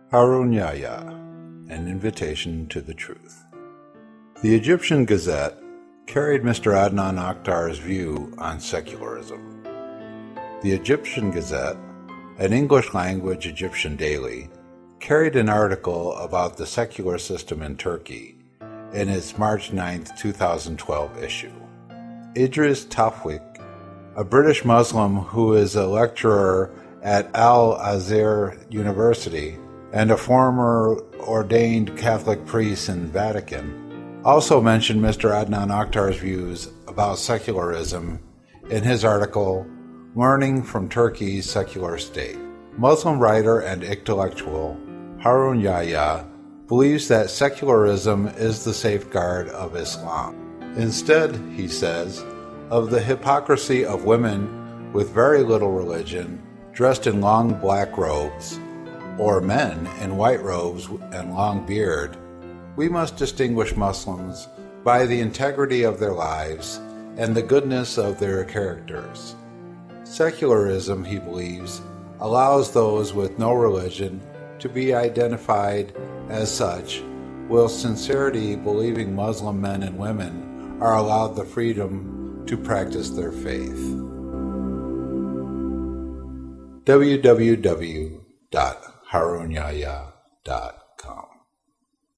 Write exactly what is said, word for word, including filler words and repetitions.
Harun Yahya, An Invitation to the Truth. The Egyptian Gazette carried Mister Adnan Akhtar's view on secularism. The Egyptian Gazette, an English-language Egyptian daily, carried an article about the secular system in Turkey in its March ninth, twenty twelve issue. Idris Tawfik, a British Muslim who is a lecturer at Al-Azhar University and a former ordained Catholic priest in the Vatican, also mentioned Mister Adnan Akhtar's views about secularism in his article, Learning from Turkey's Secular State. Muslim writer and intellectual Harun Yahya believes that secularism is the safeguard of Islam. Instead, he says, of the hypocrisy of women with very little religion dressed in long black robes, or men in white robes and long beard, we must distinguish Muslims by the integrity of their lives and the goodness of their characters. Secularism, he believes, allows those with no religion to be identified as such, whilst sincerity believing Muslim men and women are allowed the freedom to practice their faith. w w w dot harun yahya dot com